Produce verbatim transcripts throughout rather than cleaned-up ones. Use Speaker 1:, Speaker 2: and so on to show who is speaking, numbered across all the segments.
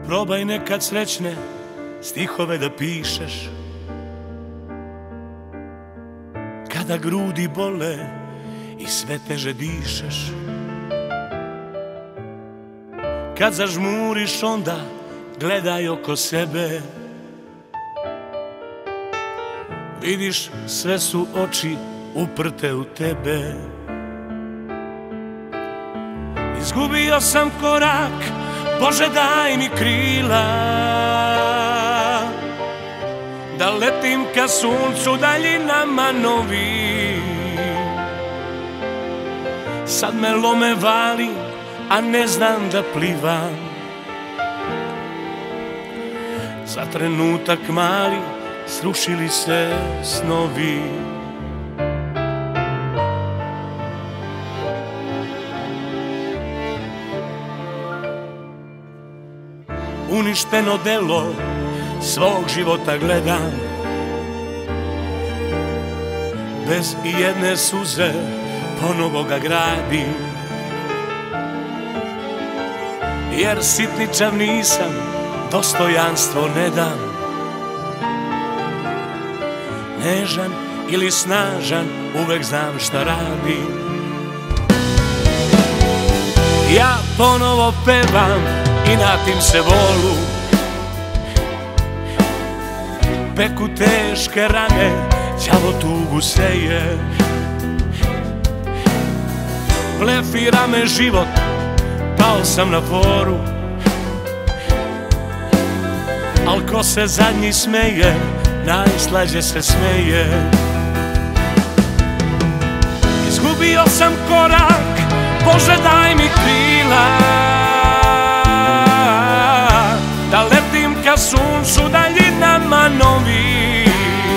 Speaker 1: Probaj nekad srećne stihove da pišeš, kada grudi bole i sve teže dišeš. Kad zažmuriš onda gledaj oko sebe, vidiš sve su oči uprte u tebe. Izgubio sam korak, Bože daj mi krila, da letim ka suncu daljinama novim. Sad me lome vali, a ne znam da plivam. Za trenutak mali srušili se snovi. Uništeno delo svog života gledam, bez ijedne suze ponovo ga gradim. Jer sitničav nisam, dostojanstvo ne dam. Nežan ili snažan, uvek znam šta radim. Ja ponovo pevam, inatim se volu, peku teške rane, đavo tugu seje. Blefira me život, pao sam na foru, al ko se zadnji smeje, najslađe se smeje. Izgubio sam korak, Bože daj mi krila, da letim ka suncu daljinama novim.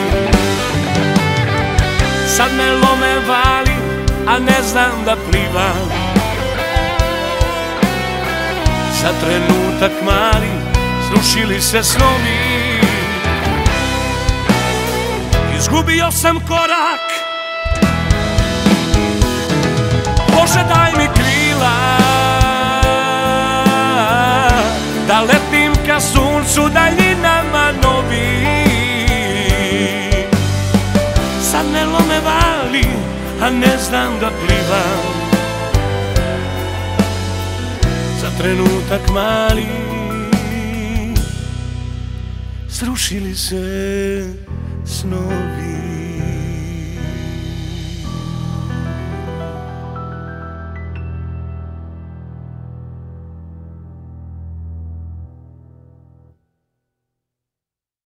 Speaker 1: Sad me lome vali, a ne znam da plivam. Za trenutak mali srušili se snovi. Izgubio sam korak, Bože daj mi krila, da letim ka suncu daljinama novim. Sad me lome vali, a ne znam da plivam. Za trenutak mali srušili se snovi.